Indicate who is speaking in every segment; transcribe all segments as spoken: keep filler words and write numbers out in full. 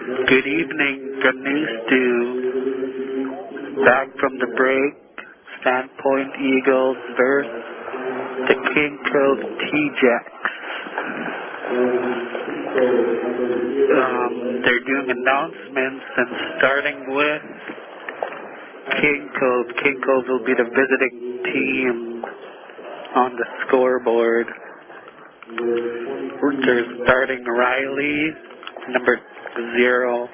Speaker 1: Good evening from News two. Back from the break. Standpoint Eagles versus the King Cove T-Jacks. Um, they're doing announcements and starting with King Cove. King Cove will be the visiting team on the scoreboard. They're starting Riley, number zero.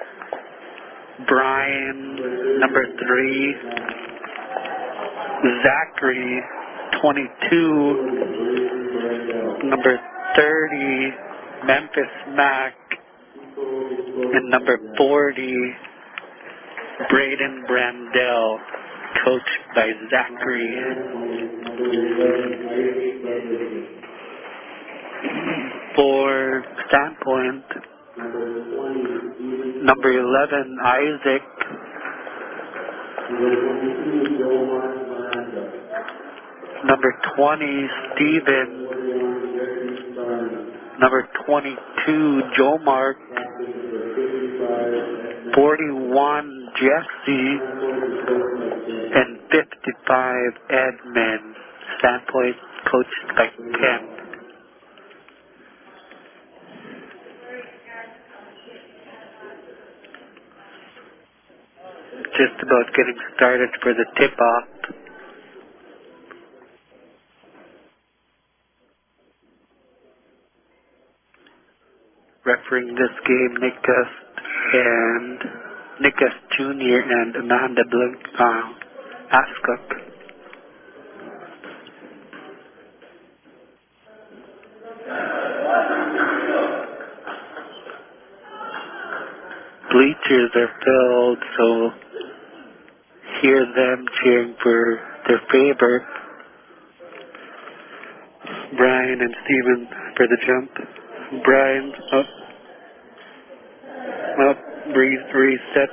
Speaker 1: Brian, number three. Zachary, twenty-two. Number thirty, Memphis Mack. And number forty, Braden Brandell, coached by Zachary. For Standpoint, number eleven, Isaac. Number twenty, Steven. Number twenty-two, Joe Mark. forty-one, Jesse. And fifty-five, Edmund. Standpoint coached by Ken. Just about getting started for the tip-off. Refereeing this game, Nick Gust and Nick Gust Junior and Amanda Blunk, uh, Ascock. Bleachers are filled, so hear them cheering for their favorite, Brian and Steven, for the jump. Brian, up, up, re reset.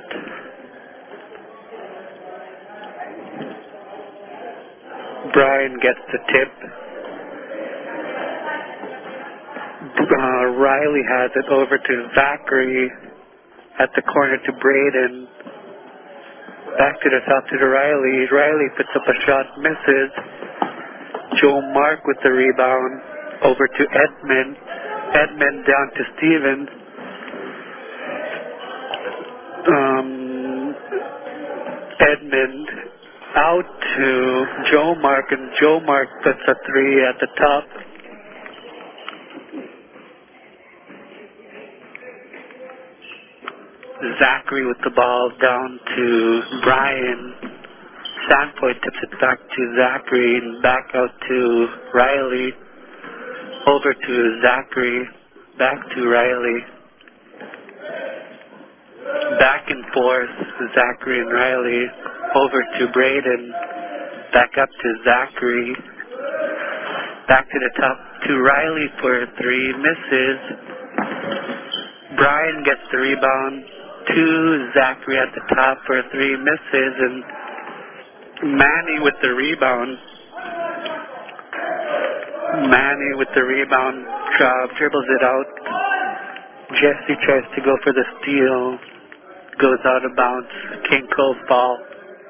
Speaker 1: Brian gets the tip. Uh, Riley has it over to Zachary at the corner to Braden. Back to the top to the Riley. Riley puts up a shot, misses. Joe Mark with the rebound. Over to Edmund. Edmund down to Steven. Um, Edmund out to Joe Mark, and Joe Mark puts a three at the top. Zachary with the ball down to Brian. Sandpoint tips it back to Zachary and back out to Riley. Over to Zachary. Back to Riley. Back and forth, Zachary and Riley. Over to Braden. Back up to Zachary. Back to the top to Riley for a three. Misses. Brian gets the rebound. To Zachary at the top for a three. Misses. And Manny with the rebound. Manny with the rebound. Uh, dribbles it out. Jesse tries to go for the steal. Goes out of bounds. King Cove ball.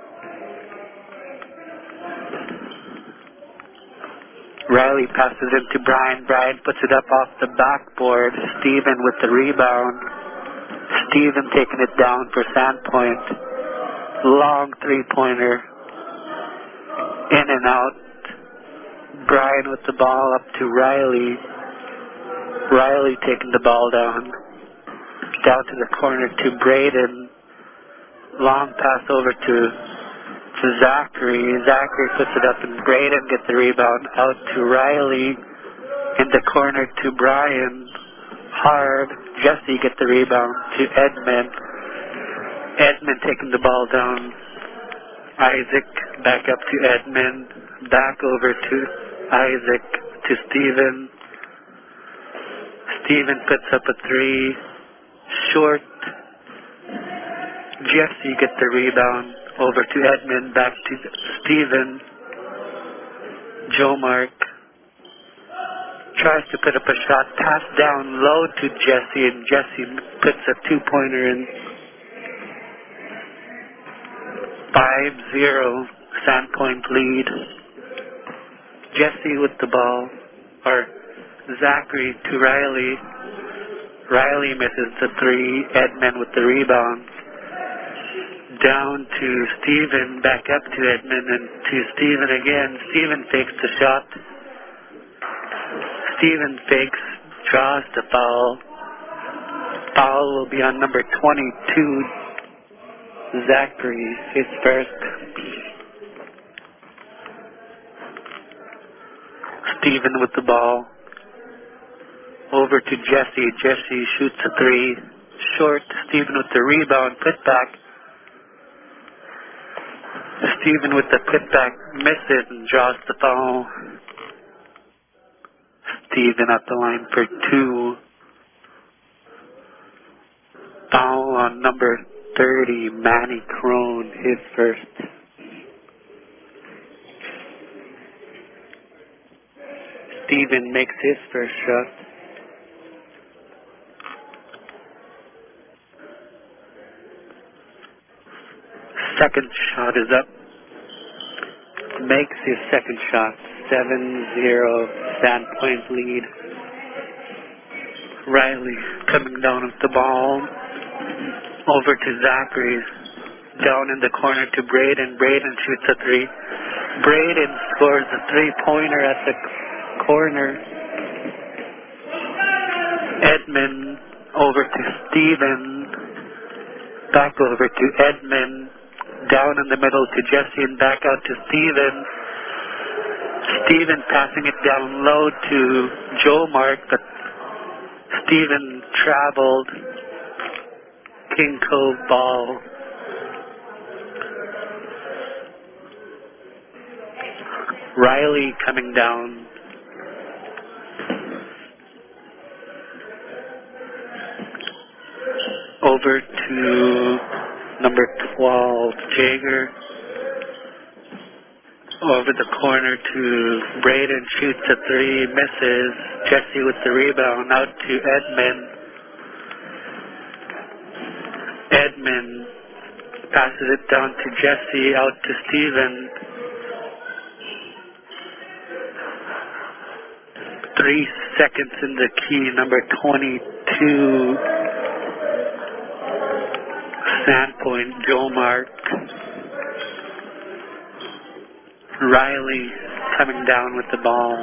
Speaker 1: Riley passes it to Brian. Brian puts it up off the backboard. Steven with the rebound. Steven taking it down for Sandpoint. Long three-pointer. In and out. Brian with the ball up to Riley. Riley taking the ball down. Down to the corner to Braden. Long pass over to, to Zachary. Zachary puts it up and Braden gets the rebound. Out to Riley. In the corner to Brian. Hard. Jesse gets the rebound to Edmund. Edmund taking the ball down. Isaac back up to Edmund. Back over to Isaac to Steven. Steven puts up a three. Short. Jesse gets the rebound. Over to Edmund. Back to Steven. Joe Mark. tries to put up a shot, pass down low to Jesse, and Jesse puts a two-pointer in. five zero, Sandpoint lead. Jesse with the ball, or Zachary to Riley. Riley misses the three, Edmund with the rebound. Down to Steven, back up to Edmund, and to Steven again. Steven fakes the shot. Steven fakes, draws the foul. Foul will be on number twenty-two, Zachary, his first. Steven with the ball. Over to Jesse. Jesse shoots a three. Short. Steven with the rebound. Put back. Steven with the putback misses and draws the foul. Steven at the line for two. Foul on number thirty, Manny Crone, his first. Steven makes his first shot. Second shot is up. Makes his second shot. seven zero, Sandpoint lead. Riley coming down with the ball. Over to Zachary. Down in the corner to Braden. Braden shoots a three. Braden scores a three-pointer at the corner. Edmund over to Steven. Back over to Edmund. Down in the middle to Jesse and back out to Steven. Steven passing it down low to Joe Mark, but Steven traveled. King Cove ball. Riley coming down. Over to number twelve, Jager. Over the corner to Braden, shoots a three, misses. Jesse with the rebound, out to Edmund. Edmund passes it down to Jesse, out to Steven. Three seconds in the key, number twenty-two, Sandpoint, Joe Mark. Riley coming down with the ball.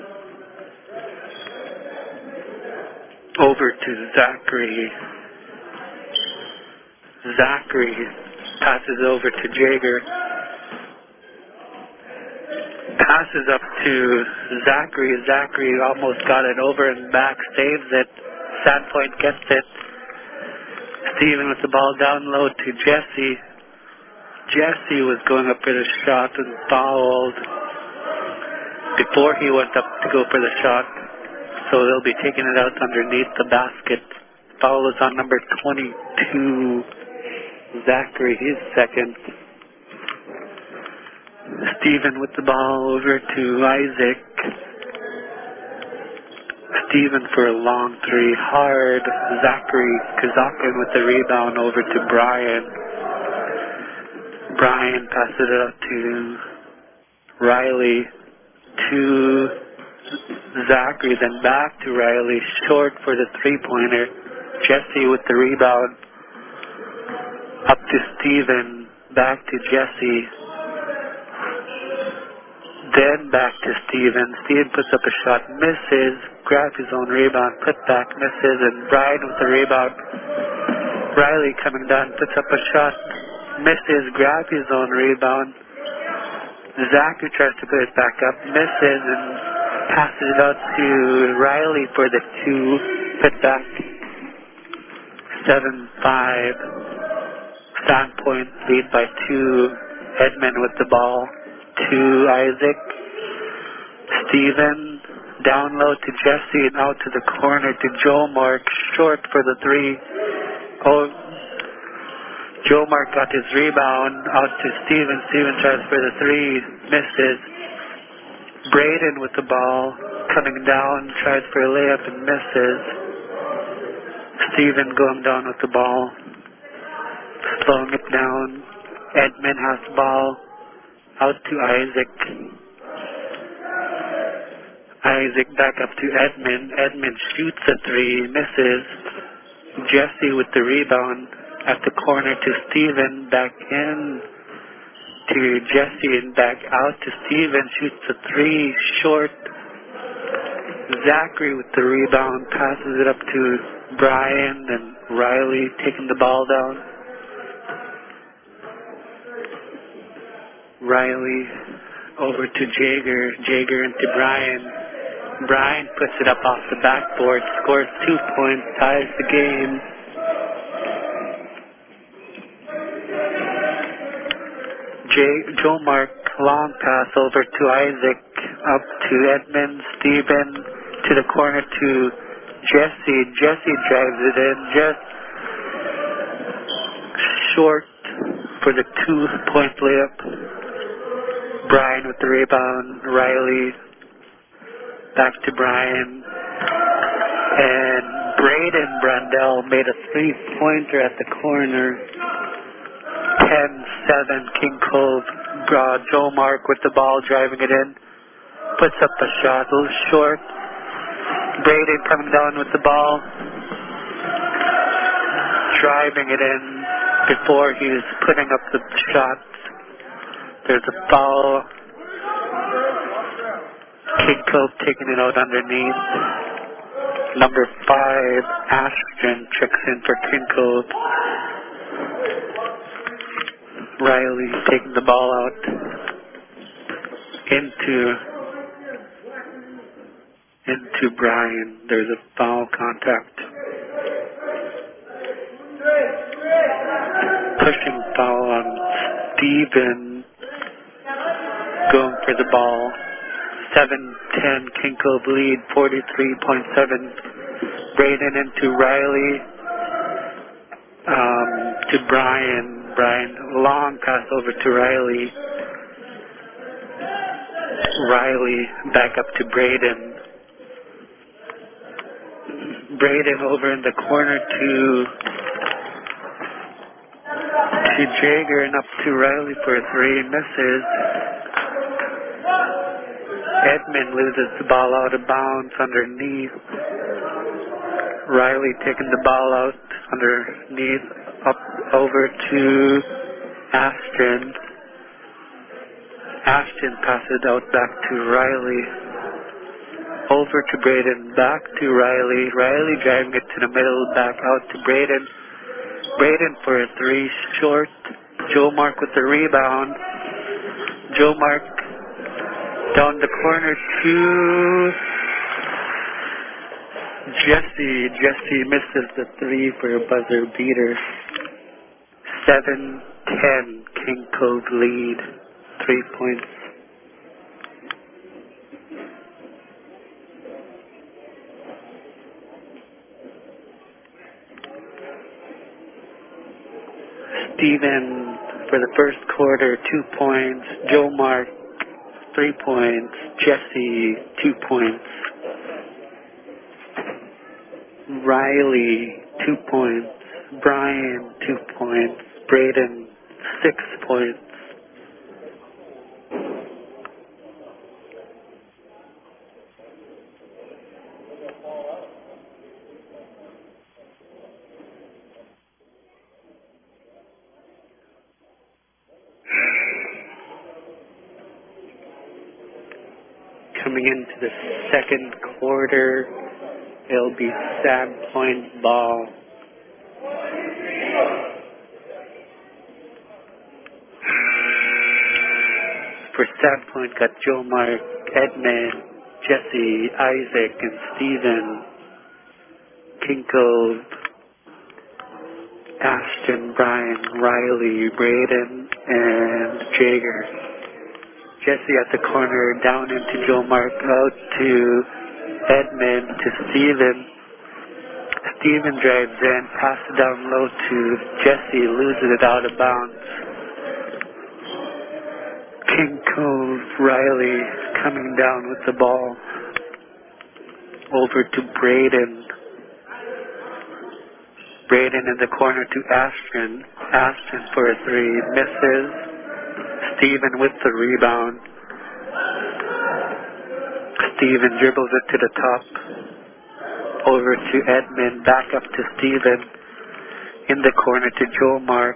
Speaker 1: Over to Zachary. Zachary passes over to Jager. Passes up to Zachary. Zachary almost got it over and back, saves it. Sandpoint gets it. Steven with the ball down low to Jesse. Jesse was going up for the shot and fouled before he went up to go for the shot. So they'll be taking it out underneath the basket. Foul is on number twenty-two, Zachary, his second. Steven with the ball over to Isaac. Steven for a long three, hard. Zachary Kazakin with the rebound over to Brian. Brian passes it out to Riley, to Zachary, then back to Riley, short for the three-pointer. Jesse with the rebound, up to Steven, back to Jesse, then back to Steven. Steven puts up a shot, misses, grabs his own rebound, put back, misses, and Brian with the rebound. Riley coming down, puts up a shot, misses, grabs his own rebound. Zachary tries to put it back up, misses, and passes it out to Riley for the two, put back. seven five. Sandpoint lead by two. Edmund with the ball. To Isaac. Steven down low to Jesse and out to the corner to Joe Mark. Short for the three. Oh, Joe Mark got his rebound. Out to Steven. Steven tries for the three. Misses. Braden with the ball. coming down, tries for a layup and misses. Steven going down with the ball, slowing it down. Edmund has the ball, out to Isaac. Isaac back up to Edmund. Edmund shoots a three, misses. Jesse with the rebound at the corner to Steven, back in to Jesse and back out to Steven, shoots a three, short. Zachary with the rebound, passes it up to Brian and Riley taking the ball down. Riley over to Jager, Jager into Brian. Brian puts it up off the backboard, scores two points, ties the game. J- Joe Mark, long pass over to Isaac, up to Edmund, Steven, to the corner to Jesse. Jesse drives it in, just short for the two-point layup. Brian with the rebound, Riley, back to Brian. And Braden Brandell made a three-pointer at the corner. ten seven, King Cove. Uh, Joe Mark with the ball, driving it in. Puts up a shot, a little short. Braden coming down with the ball. Driving it in before he was putting up the shot. There's a foul. King Cove taking it out underneath. Number five, Ashton checks in for King Cove. Riley taking the ball out into into Brian. There's a foul contact. Pushing foul on Steven. Going for the ball. seven ten King Cove lead, forty-three point seven. Braden into Riley. Um, to Brian. Brian, long pass over to Riley. Riley back up to Braden. Braden over in the corner to to Jager and up to Riley for a three, misses. Edmund loses the ball out of bounds underneath. Riley taking the ball out underneath, up over to Ashton. Ashton passes out back to Riley. Over to Braden, back to Riley. Riley driving it to the middle, back out to Braden. Braden for a three, short. Joe Mark with the rebound. Joe Mark down the corner to Jesse. Jesse misses the three for a buzzer beater. seven ten King Cove lead. Three points. Steven for the first quarter, two points. Joe Mark, three points. Jesse, two points. Riley, two points. Brian, two points. Braden, six points. Coming into the second quarter, it'll be Sandpoint ball. For Sandpoint, got Joe Mark, Edmund, Jesse, Isaac, and Steven. King Cove, Ashton, Brian, Riley, Braden, and Jager. Jesse at the corner, down into Joe Mark, out to Edmund, to Steven. Steven drives in, passes it down low to Jesse, loses it out of bounds. King Cove, Riley coming down with the ball. over to Braden. Braden in the corner to Ashton. Ashton for a three, misses. Steven with the rebound. Steven dribbles it to the top. Over to Edmund, back up to Steven. In the corner to Joe Mark.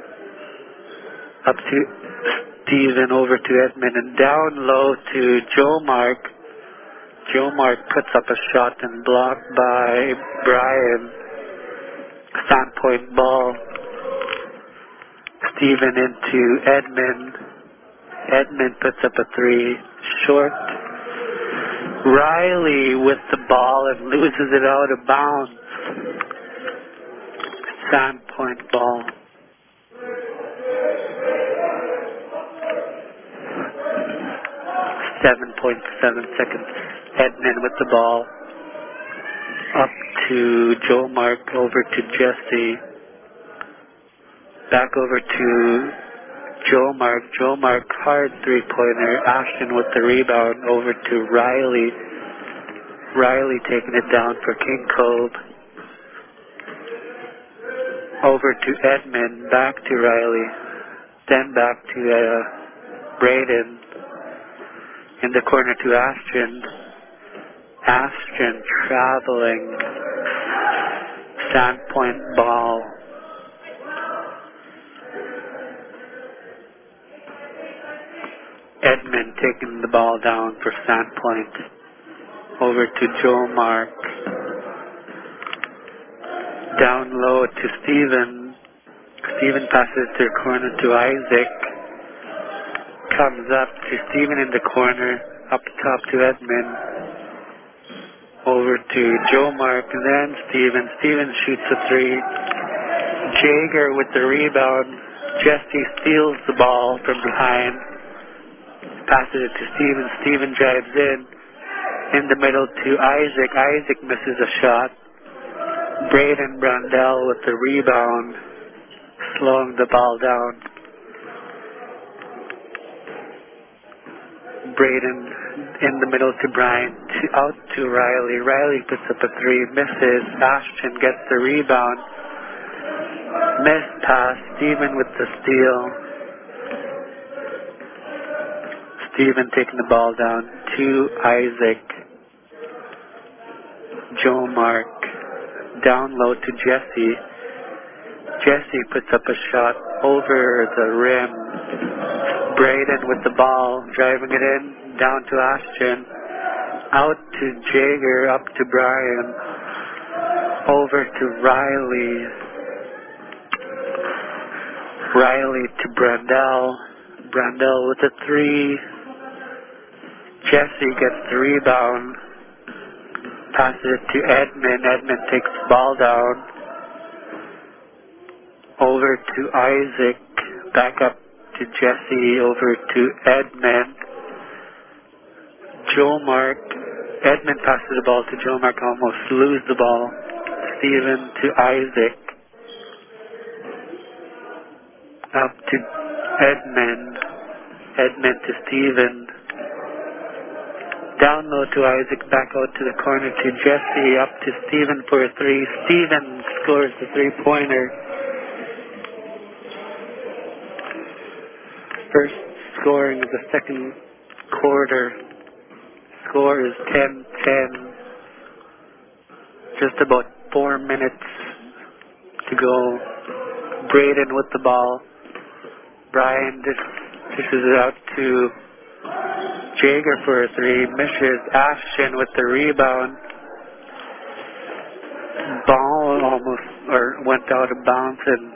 Speaker 1: Up to Steven, over to Edmund, and down low to Joe Mark. Joe Mark puts up a shot and blocked by Brian. Sandpoint ball. Steven into Edmund. Edmund puts up a three. Short. Riley with the ball and loses it out of bounds. Sandpoint ball. seven point seven seconds. Edmund with the ball. Up to Joe Mark, over to Jesse. Back over to Joe Mark. Joe Mark, hard three-pointer. Ashton with the rebound, over to Riley. Riley taking it down for King Cove. Over to Edmund, back to Riley. Then back to uh, Braden. In the corner to Ashton. Ashton traveling. Sandpoint ball. Edmund taking the ball down for Sandpoint. Over to Joe Mark. Down low to Steven. Steven passes to the corner to Isaac. Comes up to Steven in the corner. Up top to Edmund. Over to Joe Mark, and then Steven. Steven shoots a three. Jaeger with the rebound. Jesse steals the ball from behind. Passes it to Steven. Steven drives in. In the middle to Isaac. Isaac misses a shot. Braden Brandel with the rebound. Slowing the ball down. Braden in the middle to Brian, to, out to Riley. Riley puts up a three, misses. Ashton gets the rebound. Missed pass. Steven with the steal. Steven taking the ball down to Isaac. Joe Mark. Down low to Jesse. Jesse puts up a shot over the rim. Braden with the ball, driving it in, down to Ashton. Out to Jaeger, up to Brian. Over to Riley. Riley to Brandel. Brandel with a three. Jesse gets the rebound. Passes it to Edmund. Edmund takes the ball down. Over to Isaac. Back up to Jesse. Over to Edmund. Joe Mark. Edmund passes the ball to Joe Mark. Almost lose the ball. Steven to Isaac. Up to Edmund. Edmund to Steven. Down low to Isaac, back out to the corner to Jesse, up to Steven for a three. Steven scores the three-pointer. First scoring of the second quarter. Score is ten ten. Just about four minutes to go. Braden with the ball. Brian dis- dishes it out to Jaeger for a three, misses. Ashton with the rebound. Ball almost or went out of bounds, and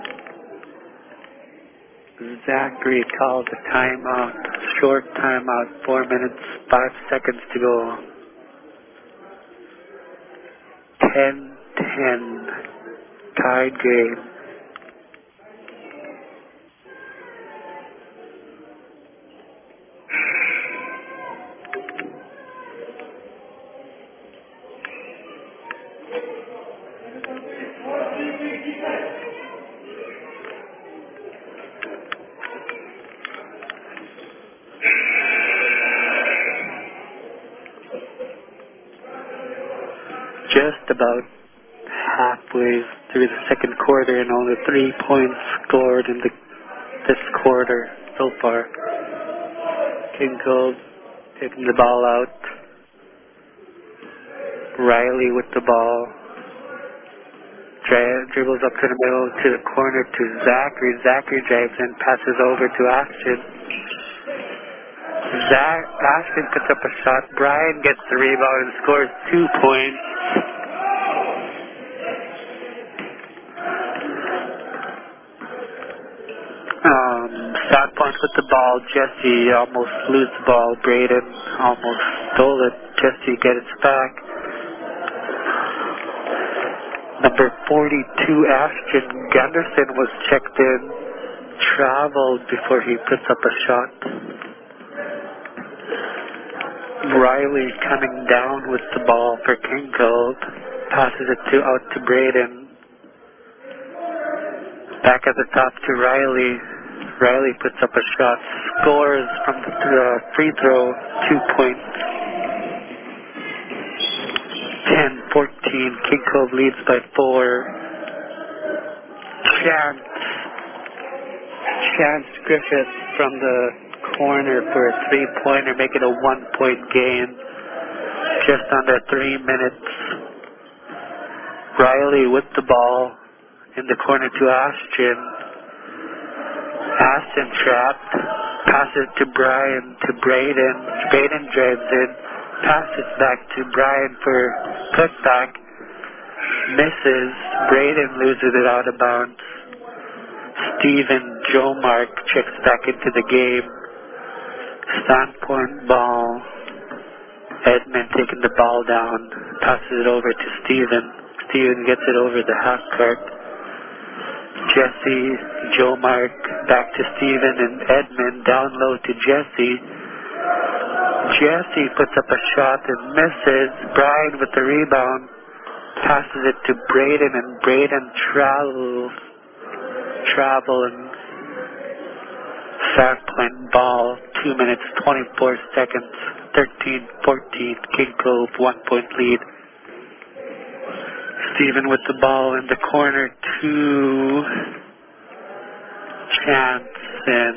Speaker 1: Zachary calls a timeout. Short timeout, four minutes, five seconds to go. ten ten. Tied game. just about halfway through the second quarter and only three points scored in the, this quarter so far. King Cove taking the ball out. Riley with the ball. Dri- dribbles up to the middle to the corner to Zachary. Zachary drives in, passes over to Ashton. Zach, Ashton puts up a shot. Brian gets the rebound and scores two points. Um, South Point with the ball. Jesse almost loses the ball. Braden almost stole it. Jesse gets it back. Number forty-two, Ashton Gunderson was checked in. Traveled before he puts up a shot. Riley coming down with the ball for King Cove. Passes it to out to Braden. Back at the top to Riley. Riley puts up a shot. Scores from the uh, free throw. Two points. ten fourteen. King Cove leads by four. Chance. Chance Griffith from the corner for a three-pointer, make it a one-point game. Just under three minutes. Riley with the ball in the corner to Ashton. Ashton trapped. Passes to Brian, to Braden. Braden drives in. Passes back to Brian for putback. Misses. Braden loses it out of bounds. Steven Joe Mark checks back into the game. Standpoint ball. Edmund taking the ball down. Passes it over to Steven. Steven gets it over the half court. Jesse, Joe Mark, back to Steven and Edmund. Down low to Jesse. Jesse puts up a shot and misses. Brian with the rebound. Passes it to Braden and Braden travels. Travel and Sandpoint ball. Two minutes, twenty-four seconds. thirteen fourteen. King Cove, one point lead. Steven with the ball in the corner to Chance, and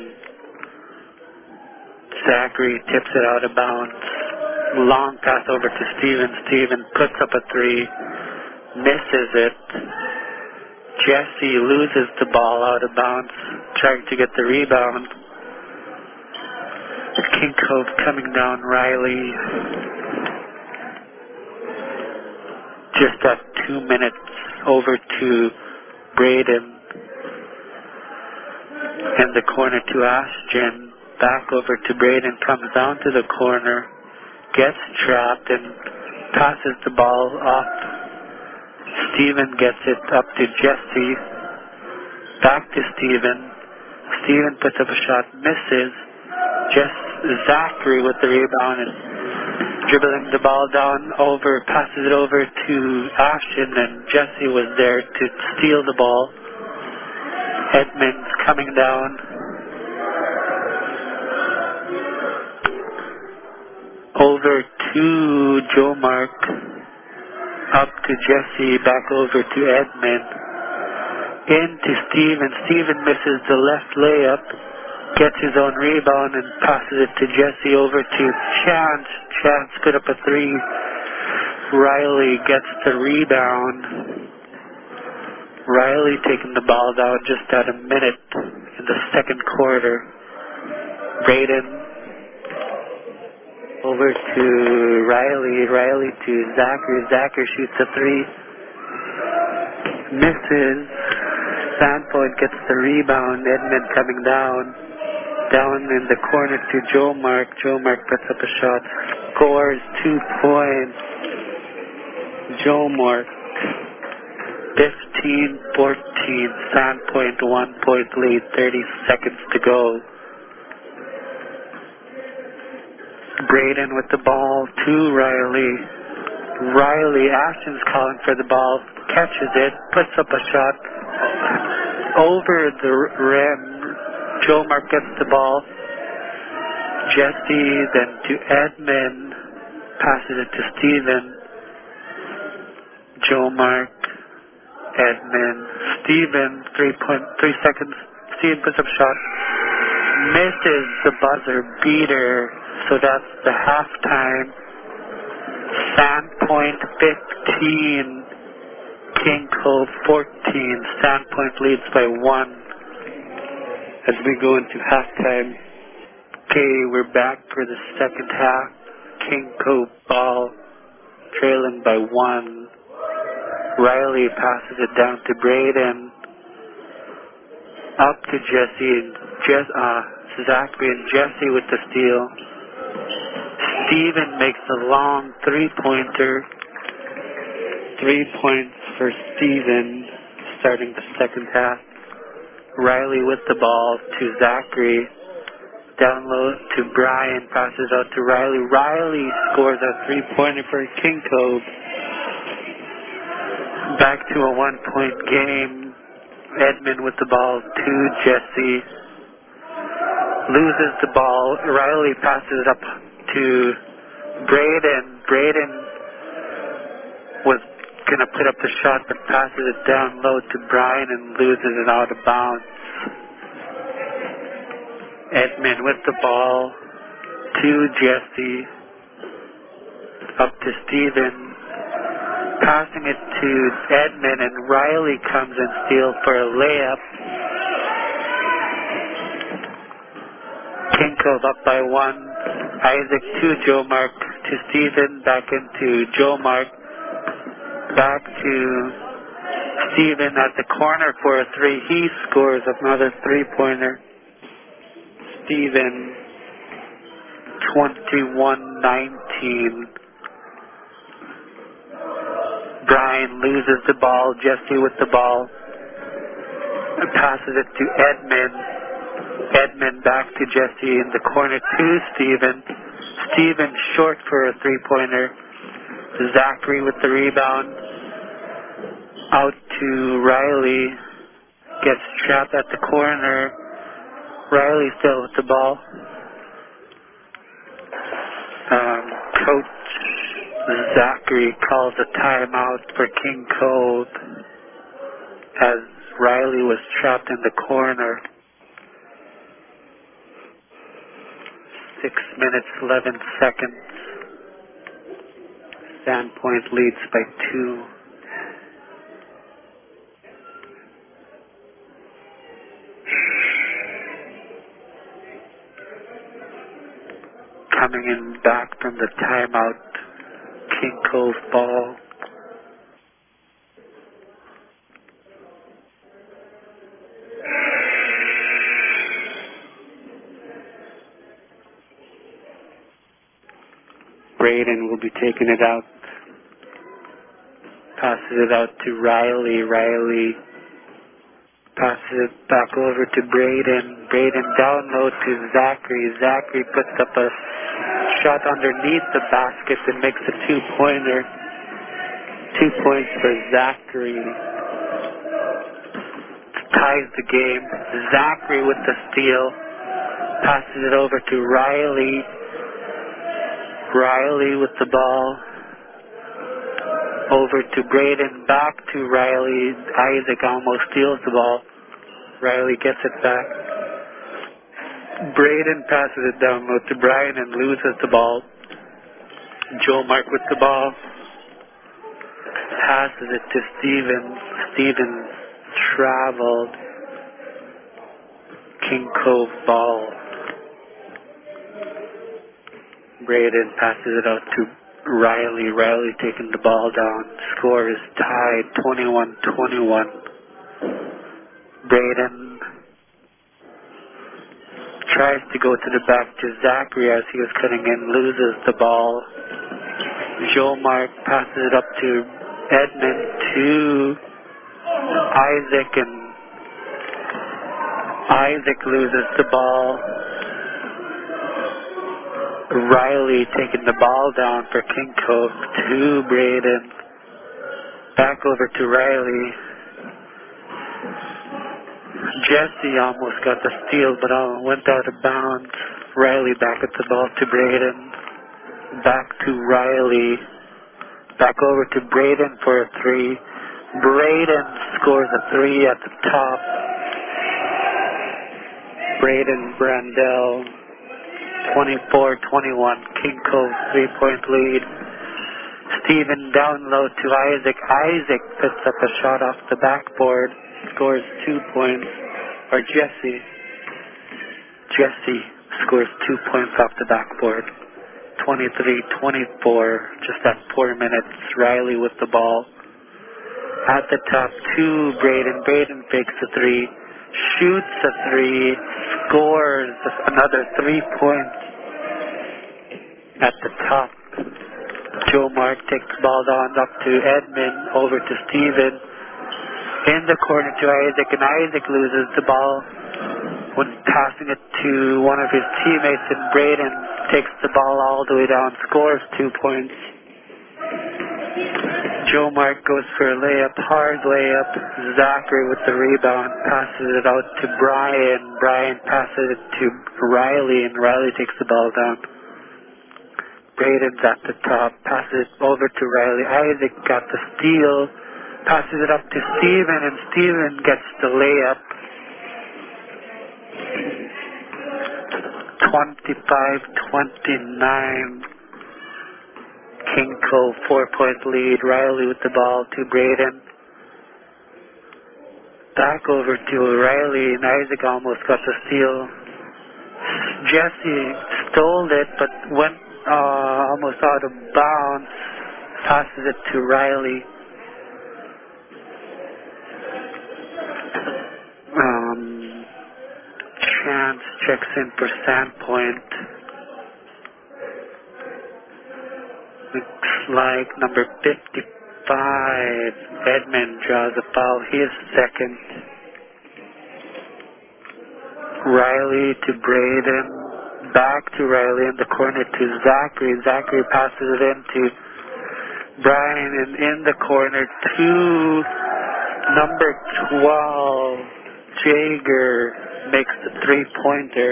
Speaker 1: Zachary tips it out of bounds. Long pass over to Steven. Steven puts up a three, misses it. Jesse loses the ball out of bounds, trying to get the rebound. King Cove coming down. Riley just at two minutes over to Braden. In the corner to Ashton. Back over to Braden. Comes down to the corner. Gets trapped and passes the ball off. Steven gets it up to Jesse. Back to Steven. Steven puts up a shot. Misses. Just Zachary with the rebound and dribbling the ball down over, passes it over to Ashton, and Jesse was there to steal the ball. Edmonds coming down. Over to Joe Mark. Up to Jesse, back over to Edmund. Into Steven. Steven misses the left layup. Gets his own rebound and passes it to Jesse over to Chance. Chance put up a three. Riley gets the rebound. Riley taking the ball down just at a minute in the second quarter. Braden over to Riley. Riley to Zachary. Zachary shoots a three. Misses. Sandpoint gets the rebound. Edmund coming down. Down in the corner to Joe Mark. Joe Mark puts up a shot. Scores two points. Joe Mark. fifteen fourteen. Sandpoint one point lead. thirty seconds to go. Braden with the ball to Riley. Riley, Ashton's calling for the ball. Catches it. Puts up a shot. Over the rim. Joe Mark gets the ball. Jesse, then to Edmund. Passes it to Steven. Joe Mark, Edmund, Steven, three point three seconds. Steven puts up shot. Misses the buzzer beater, so that's the halftime. Sandpoint fifteen, King Cove fourteen. Sandpoint leads by one as we go into halftime. Okay, we're back for the second half. King Cove ball, trailing by one. Riley passes it down to Braden. Up to Jesse and Jess, uh, Zachary and Jesse with the steal. Steven makes a long three-pointer. Three points for Steven starting the second half. Riley with the ball to Zachary. Down low to Brian. Passes out to Riley. Riley scores a three-pointer for King Cove. Back to a one-point game. Edmund with the ball to Jesse. Loses the ball. Riley passes it up to Braden. Braden was going to put up the shot but passes it down low to Brian and loses it out of bounds. Edmund with the ball to Jesse. Up to Steven. Passing it to Edmund, and Riley comes and steals for a layup. King Cove up by one. Isaac to Joe Mark, to Steven, back into Joe Mark. Back to Steven at the corner for a three. He scores another three-pointer. Steven, twenty-one nineteen. Brian loses the ball. Jesse with the ball. Passes it to Edmund. Edmund back to Jesse in the corner to Steven. Steven short for a three-pointer. Zachary with the rebound. Out to Riley. Gets trapped at the corner. Riley still with the ball. Um, Coach Zachary calls a timeout for King Cove as Riley was trapped in the corner. Six minutes, eleven seconds. Sandpoint leads by two. Coming in back from the timeout, King Cove ball. Braden will be taking it out. Passes it out to Riley. Riley passes it back over to Braden. Braden down low to Zachary. Zachary puts up a shot underneath the basket and makes a two-pointer. Two points for Zachary. Ties the game. Zachary with the steal. Passes it over to Riley. Riley with the ball. Over to Braden. Back to Riley. Isaac almost steals the ball. Riley gets it back. Braden passes it down low to Brian and loses the ball. Joe Mark with the ball. Passes it to Steven. Steven traveled. King Cove ball. Braden passes it out to Riley. Riley taking the ball down. Score is tied twenty-one twenty-one. Braden tries to go to the back to Zachary as he was cutting in, loses the ball. Joe Mark passes it up to Edmund to Isaac, and Isaac loses the ball. Riley taking the ball down for King Cove to Braden. Back over to Riley. Jesse almost got the steal, but uh, went out of bounds. Riley back at the ball to Braden. Back to Riley. Back over to Braden for a three. Braden scores a three at the top. Braden Brandell, twenty-four twenty-one, King Cove three-point lead. Stephen down low to Isaac. Isaac puts up a shot off the backboard, scores two points. Or Jesse. Jesse scores two points off the backboard. twenty-three twenty-four, just at four minutes. Riley with the ball. At the top, two, Braden. Braden fakes a three, shoots a three, scores another three points. At the top, Joe Mark takes the ball down up to Edmund, over to Steven. In the corner to Isaac, and Isaac loses the ball when passing it to one of his teammates, and Braden takes the ball all the way down, scores two points. Joe Mark goes for a layup, hard layup. Zachary with the rebound, passes it out to Brian. Brian passes it to Riley, and Riley takes the ball down. Braden's at the top, passes it over to Riley. Isaac got the steal, passes it up to Steven, and Steven gets the layup. twenty-five twenty-nine. King Cove four-point lead. Riley with the ball to Braden. Back over to Riley, and Isaac almost got the steal. Jesse stole it, but went uh, almost out of bounds. Passes it to Riley. Um, Chance checks in for Sandpoint. Looks like number fifty-five, Edmund, draws a foul. His second. Riley to Braden. Back to Riley in the corner to Zachary. Zachary passes it in to Brian, and in the corner to number twelve, Jager, makes the three-pointer.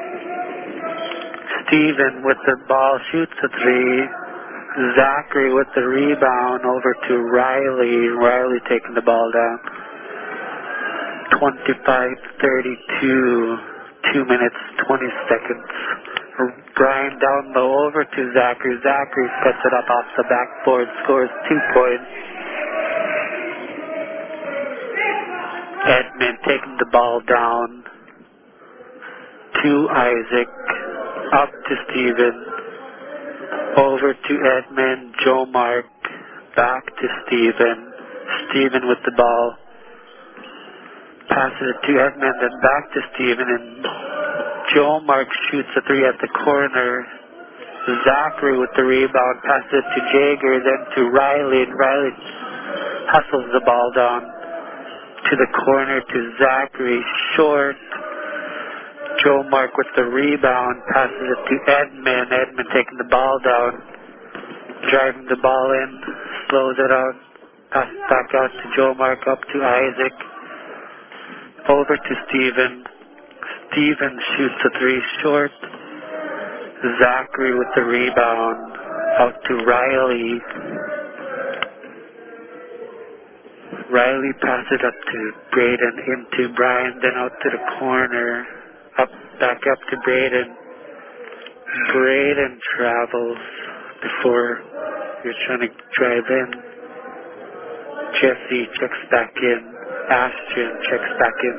Speaker 1: Steven with the ball shoots a three. Zachary with the rebound over to Riley. Riley taking the ball down. twenty-five thirty-two. Two minutes, twenty seconds. Brian down low over to Zachary. Zachary puts it up off the backboard, scores two points. Edmund taking the ball down to Isaac, up to Steven, over to Edmund, Joe Mark, back to Steven. Steven with the ball, passes it to Edmund, and back to Steven, and Joe Mark shoots a three at the corner. Zachary with the rebound, passes it to Jager, then to Riley, and Riley hustles the ball down to the corner to Zachary, short. Joe Mark with the rebound, passes it to Edmund. Edmund taking the ball down, driving the ball in, slows it out, passes back out to Joe Mark, up to Isaac, over to Steven. Steven shoots a three short. Zachary with the rebound, out to Riley. Riley passes it up to Braden, into Brian, then out to the corner, up, back up to Braden. Braden travels before you're trying to drive in. Jesse checks back in. Ashton checks back in.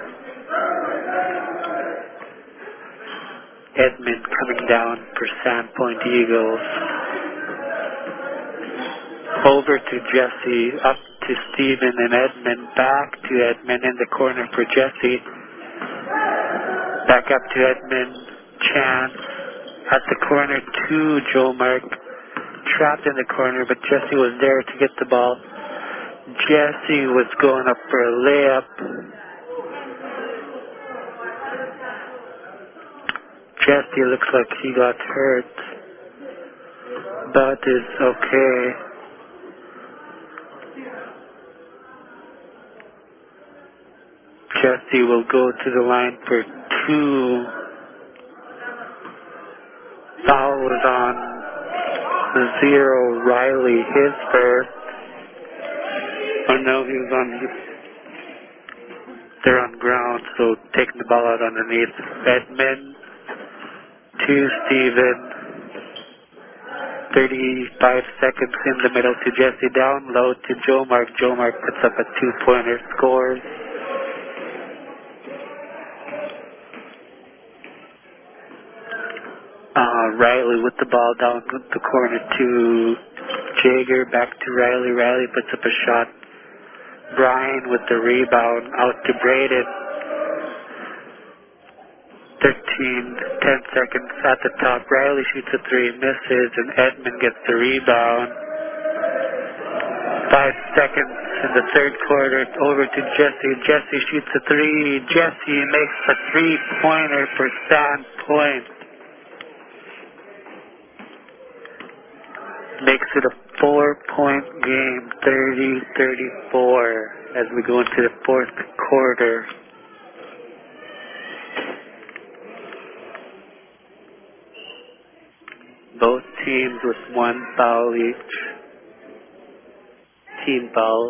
Speaker 1: Edmund coming down for Sandpoint Eagles. Over to Jesse, up to Steven and Edmund, back to Edmund in the corner for Jesse. Back up to Edmund, Chance, at the corner to Joe Mark, trapped in the corner, but Jesse was there to get the ball. Jesse was going up for a layup. Jesse looks like he got hurt, but is okay. Jesse will go to the line for two. Foul was on zero. Riley, his first. Oh no, he was on, they're on ground, so taking the ball out underneath. Edmund to Steven. thirty-five seconds in the middle to Jesse. Down low to Joe Mark. Joe Mark puts up a two-pointer, scores. Uh, Riley with the ball down the corner to Jager. Back to Riley. Riley puts up a shot. Brian with the rebound. Out to Braden. thirteen, ten seconds at the top. Riley shoots a three, misses, and Edmund gets the rebound. Five seconds in the third quarter. Over to Jesse. Jesse shoots a three. Jesse makes a three-pointer for Sandpoint. Makes it a four-point game, thirty thirty-four, as we go into the fourth quarter. Both teams with one foul each. Team fouls.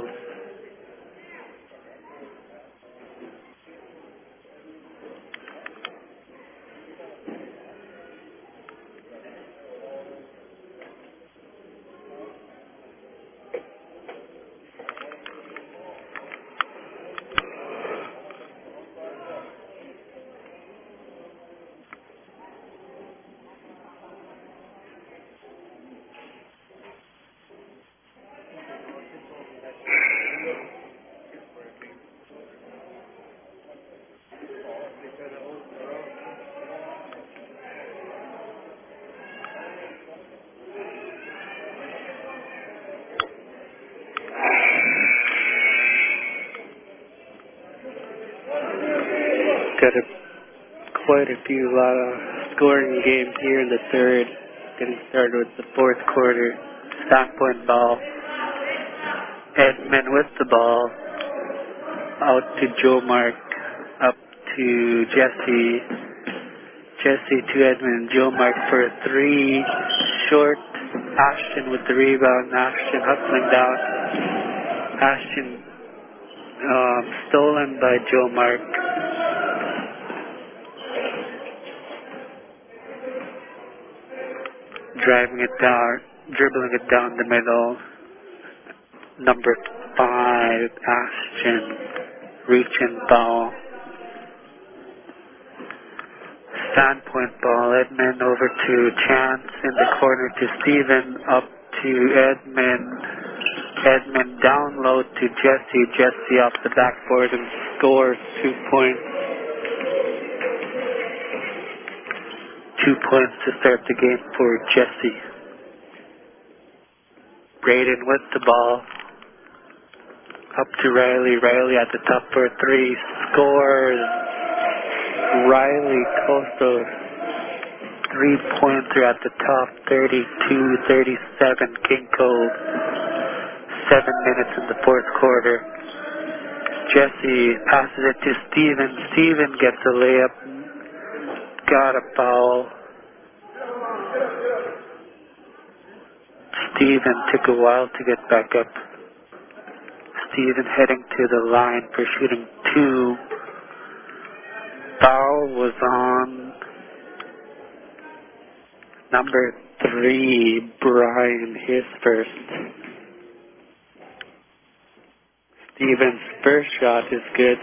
Speaker 1: Got a, quite a few lot of scoring games here in the third. Getting started with the fourth quarter. Sandpoint ball. Edmund with the ball. Out to Joe Mark. Up to Jesse. Jesse to Edmund. Joe Mark for a three. Short. Ashton with the rebound. Ashton hustling down. Ashton um, stolen by Joe Mark. Driving it down, dribbling it down the middle. Number five, Ashton, reaching ball. Sandpoint ball. Edmund over to Chance in the corner to Steven. Up to Edmund. Edmund down low to Jesse. Jesse off the backboard and scores two points. Two points to start the game for Jesse. Braden with the ball. Up to Riley. Riley at the top for three. Scores. Riley Coastal. Three-pointer at the top. thirty-two thirty-seven. King Cove. Seven minutes in the fourth quarter. Jesse passes it to Steven. Steven gets a layup. Got a foul. Steven took a while to get back up. Steven heading to the line for shooting two. Foul was on number three, Brian, his first. Steven's first shot is good.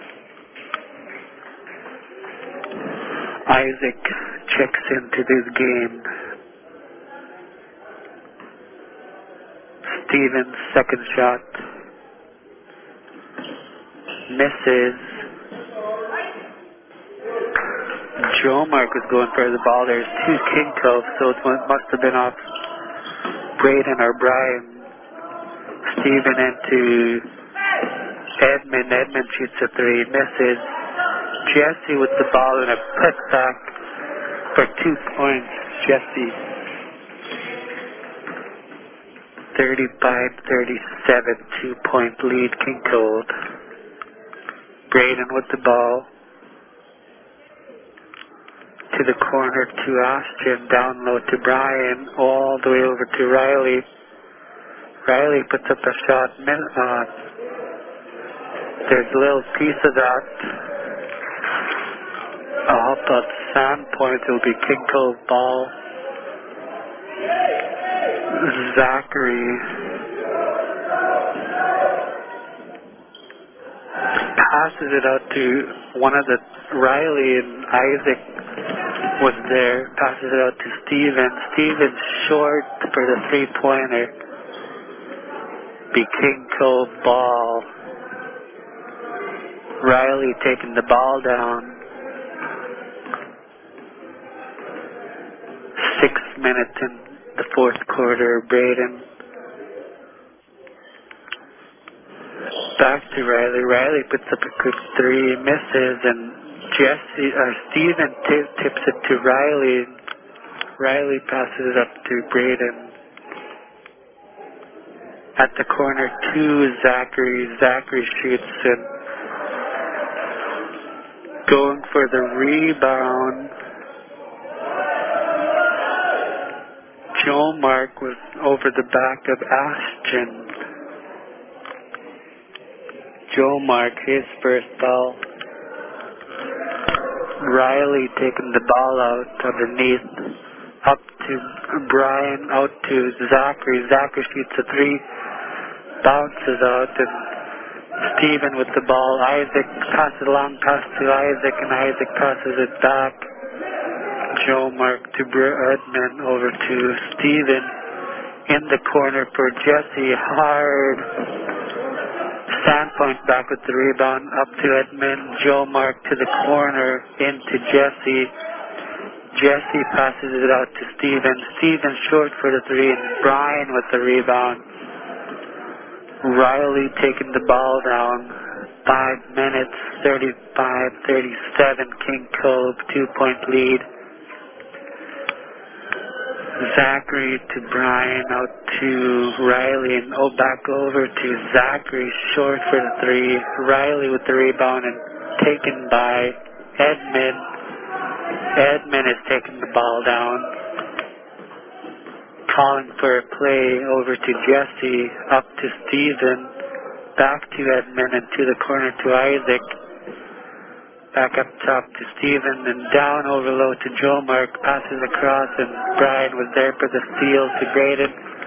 Speaker 1: Isaac checks into this game. Steven's second shot misses. Joe Mark is going for the ball. There's two King Cove, so it must have been off Braden or Brian. Steven into Edmund. Edmund shoots a three, misses. Jesse with the ball and a putback for two points. Jesse. thirty-five thirty-seven, two-point lead, King Cold. Braden with the ball. To to the corner to Ashton, down low to Brian, all the way over to Riley. Riley puts up a shot. Uh, there's a little piece of that. Off that sand point, it'll be King Cove ball. Zachary passes it out to one of the Riley and Isaac was there. Passes it out to Steven. Steven short for the three-pointer. Be King Cove ball. Riley taking the ball down. Six minutes in the fourth quarter. Braden back to Riley. Riley puts up a quick three, misses, and Jesse or Steven t- tips it to Riley. Riley passes it up to Braden. At the corner to Zachary. Zachary shoots and going for the rebound. Joe Mark was over the back of Ashton. Joe Mark, his first ball. Riley taking the ball out underneath. Up to Brian, out to Zachary. Zachary shoots a three. Bounces out. And Steven with the ball. Isaac passes along pass to Isaac. And Isaac passes it back. Joe Mark to Edmund, over to Steven in the corner for Jesse. Hard standpoint back with the rebound up to Edmund. Joe Mark to the corner into Jesse. Jesse passes it out to Steven. Steven short for the three and Brian with the rebound. Riley taking the ball down. Five minutes, thirty-five thirty-seven. King Cove, two-point lead. Zachary to Brian, out to Riley, and oh, back over to Zachary, short for the three. Riley with the rebound and taken by Edmund. Edmund is taking the ball down. Calling for a play over to Jesse, up to Steven, back to Edmund and to the corner to Isaac. Back up top to Steven and down over low to Joe Mark. Passes across and Brian was there for the steal to Braden.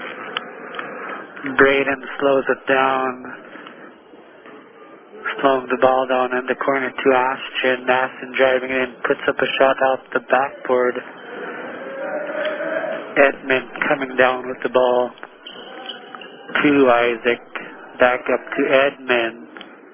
Speaker 1: Braden slows it down. Slowing the ball down in the corner to Ashton. Ashton driving in, puts up a shot off the backboard. Edmund coming down with the ball to Isaac. Back up to Edmund.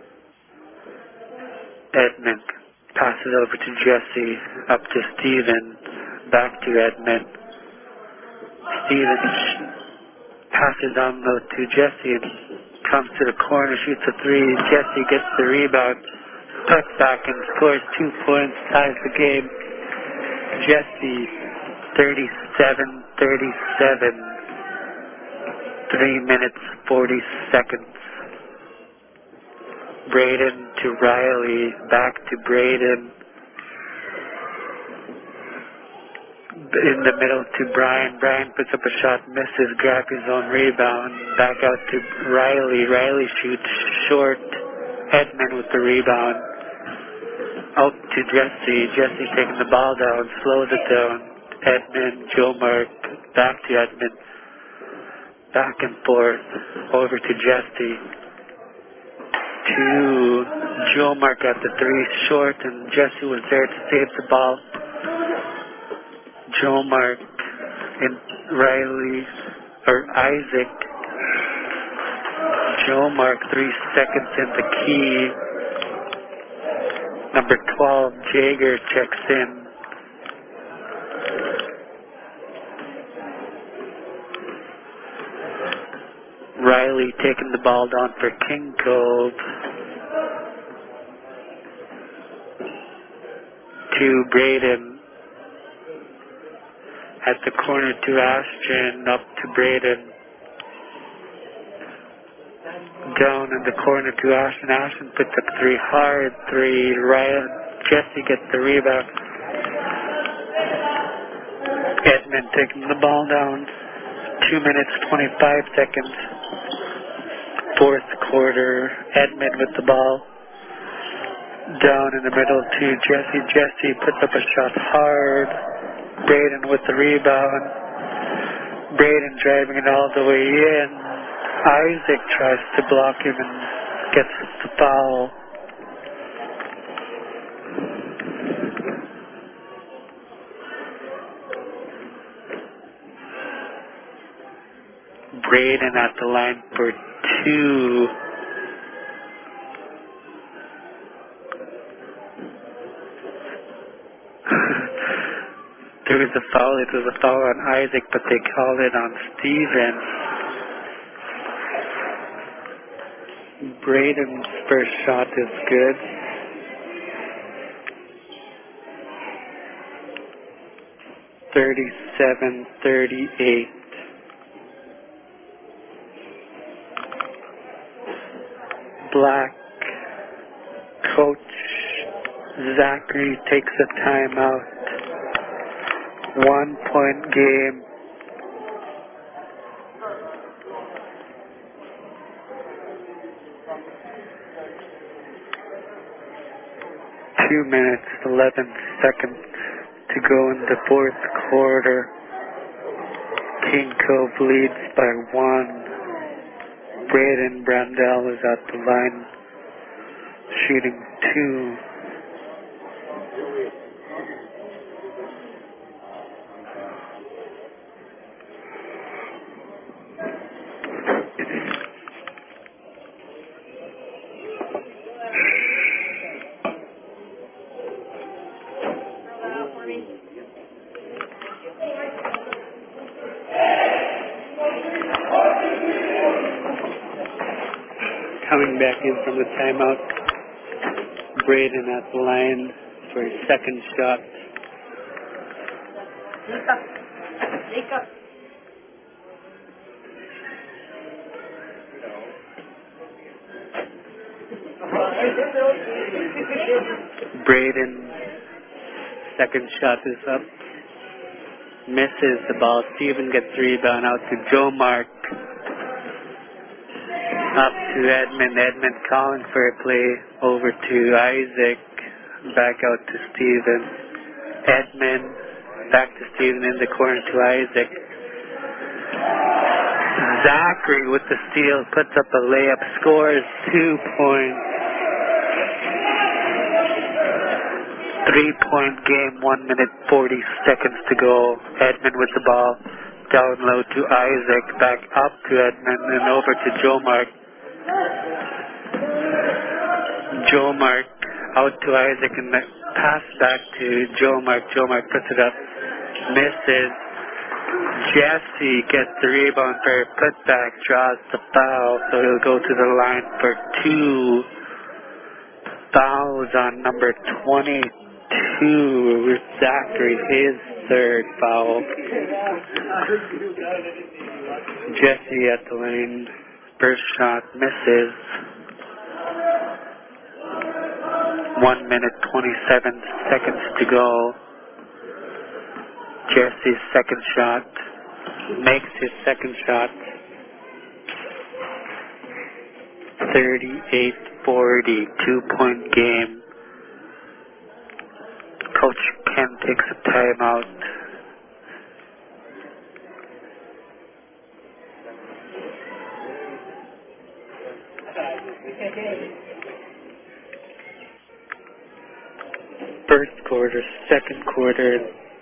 Speaker 1: Edmund passes over to Jesse, up to Steven, back to Edmund. Steven passes down low to Jesse and comes to the corner, shoots a three. Jesse gets the rebound, puts back and scores two points, ties the game. Jesse, thirty-seven thirty-seven, three minutes, forty seconds. Braden to Riley, back to Braden. In the middle to Brian. Brian puts up a shot, misses, grabs his own rebound. Back out to Riley. Riley shoots short. Edmund with the rebound. Out to Jesse. Jesse taking the ball down, slows it down. Edmund, Joe Mark, back to Edmund. Back and forth, over to Jesse. To Joe Mark at the three, short, and Jesse was there to save the ball. Joe Mark and Riley, or Isaac. Joe Mark, three seconds in the key. Number twelve, Jager checks in. Riley taking the ball down for King Cove. To Braden. At the corner to Ashton, up to Braden. Down in the corner to Ashton. Ashton puts up three, hard three. Ryan, Jesse gets the rebound. Edmund taking the ball down. Two minutes, twenty-five seconds. Fourth quarter. Edmund with the ball. Down in the middle to Jesse. Jesse puts up a shot hard. Braden with the rebound. Braden driving it all the way in. Isaac tries to block him and gets the foul. Braden at the line for two. There was a foul. It was a foul on Isaac, but they called it on Steven. Braden's first shot is good. thirty-seven thirty-eight. Black coach Zachary takes a timeout. One point game. Two minutes, eleven seconds to go in the fourth quarter. King Cove leads by one. Braden Brandell is at the line, shooting two. Coming back in from the timeout, Braden at the line for his second shot. Braden, second shot is up. Misses the ball. Steven gets the rebound out to Joe Mark. Up to Edmund. Edmund calling for a play over to Isaac. Back out to Steven. Edmund. Back to Steven in the corner to Isaac. Zachary with the steal. Puts up a layup. Scores two points. Three-point game. One minute, forty seconds to go. Edmund with the ball. Down low to Isaac. Back up to Edmund and over to Joe Mark. Joe Mark out to Isaac and the pass back to Joe Mark. Joe Mark puts it up, misses. Jesse gets the rebound for a putback, draws the foul, so he'll go to the line for two fouls on number twenty-two with Zachary, his third foul. Jesse at the lane, first shot misses. One minute, twenty-seven seconds to go. Jesse's second shot. Makes his second shot. thirty-eight forty, two-point game. Coach Ken takes a timeout. First quarter, second quarter,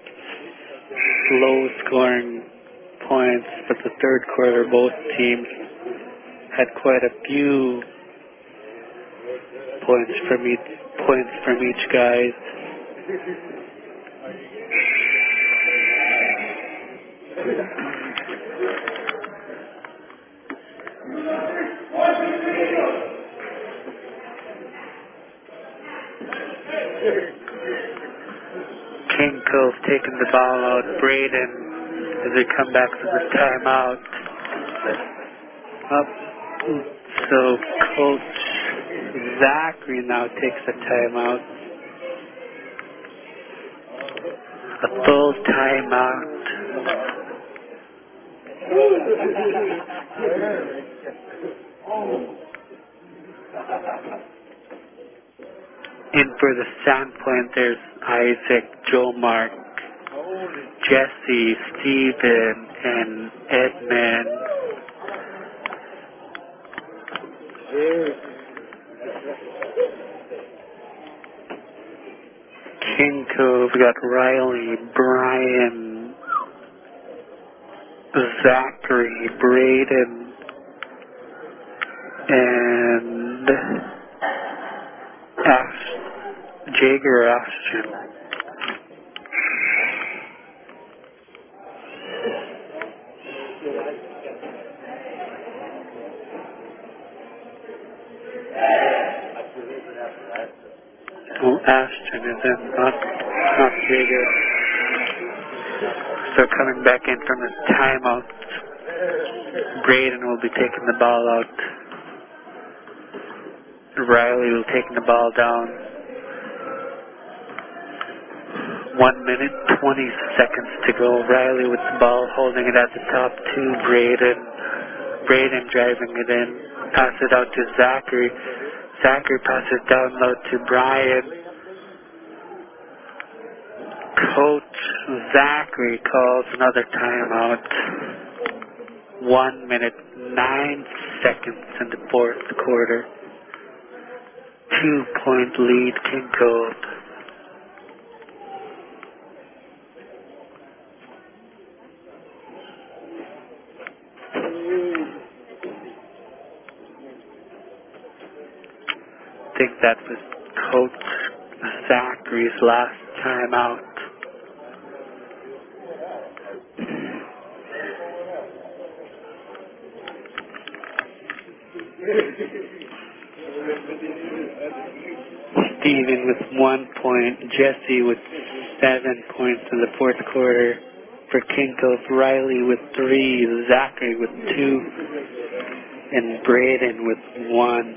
Speaker 1: low scoring points, but the third quarter both teams had quite a few points from each points from each guys. King Cove taking the ball out. Braden as they come back from the timeout. Up. So Coach Zachary now takes a timeout. A full timeout. In for the Sandpoint, there's Isaac, Joe Mark, Jesse, Steven, and Edmund. King Cove, we got Riley, Brian, Zachary, Braden, and Ash, Jager Ashton. Oh, Ashton is in, not, not Jager. So coming back in from his timeout, Braden will be taking the ball out. Riley will taking the ball down. One minute, twenty seconds to go. Riley with the ball, holding it at the top to Braden. Braden driving it in. Pass it out to Zachary. Zachary passes down low to Brian. Coach Zachary calls another timeout. One minute, nine seconds in the fourth quarter. Two point lead, King Cove. I think that was Coach Zachary's last time out. Steven with one point, Jesse with seven points in the fourth quarter for King Cove, Riley with three, Zachary with two, and Braden with one.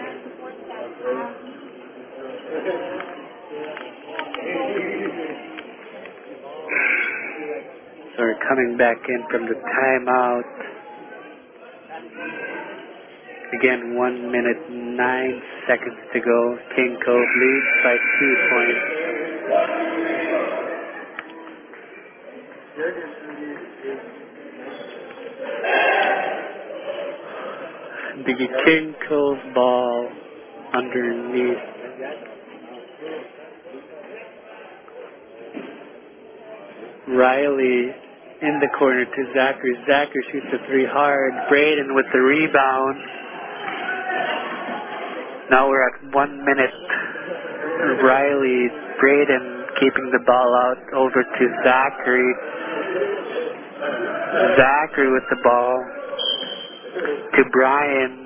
Speaker 1: So we're coming back in from the timeout. Again, one minute, nine seconds to go. King Cove leads by two points. The King Cove ball underneath. Riley in the corner to Zachary. Zachary shoots a three hard. Braden with the rebound. Now we're at one minute. Riley, Braden keeping the ball out over to Zachary. Zachary with the ball to Brian.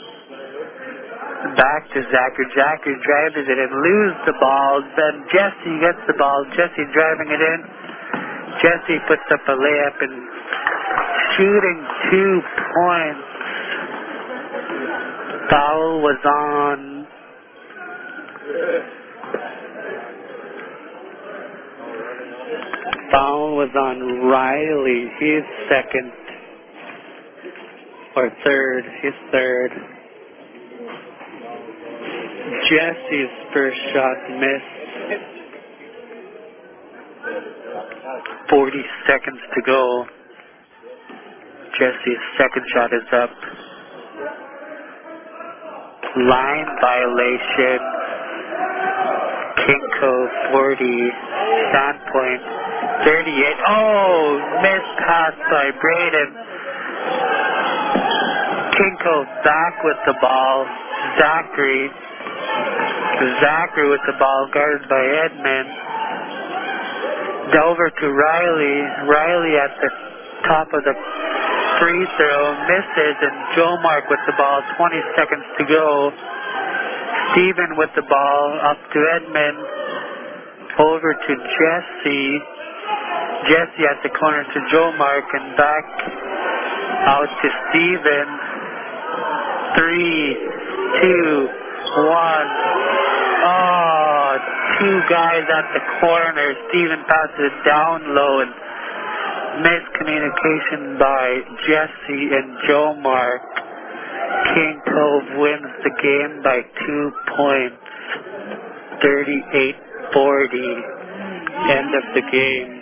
Speaker 1: Back to Zachary. Zachary drives it and loses the ball. Then Jesse gets the ball. Jesse driving it in. Jesse puts up a layup and shooting two points. Foul was on Foul was on Riley, his second or third, his third. Jesse's first shot missed. forty seconds to go. Jesse's second shot is up. Line violation. King Cove forty. Sandpoint thirty-eight. Oh, missed pass by Braden. King Cove back with the ball. Zachary. Zachary with the ball, guarded by Edmund. Over to Riley. Riley at the top of the free throw, misses, and Joe Mark with the ball, twenty seconds to go. Steven with the ball, up to Edmund, over to Jesse. Jesse at the corner to Joe Mark, and back out to Steven. Three, two, one. Oh, two guys at the corner. Steven passes it down low and miscommunication by Jesse and Joe Mark. King Cove wins the game by two points. thirty-eight forty. End of the game.